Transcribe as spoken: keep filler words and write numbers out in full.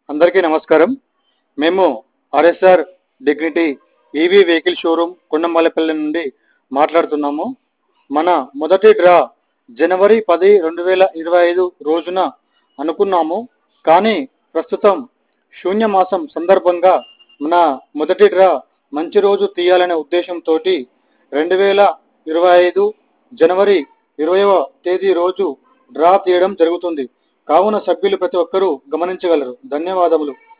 అందరికీ నమస్కారం. మేము RSR dignity EV vehicle showroom Kondamallapalli నుండి మాట్లాడుతున్నాము. మన మొదటి డ్రా జనవరి పది రెండు వేల ఇరవై ఐదు రోజున అనుకున్నాము. కానీ ప్రస్తుతం శూన్య మాసం సందర్భంగా మన మొదటి డ్రా మంచి రోజు తీయాలనే ఉద్దేశంతో రెండు వేల ఇరవై ఐదు జనవరి ఇరవైవ తేదీ రోజు డ్రా తీయడం జరుగుతుంది. కావున సభ్యులు ప్రతి ఒక్కరూ గమనించగలరు. ధన్యవాదములు.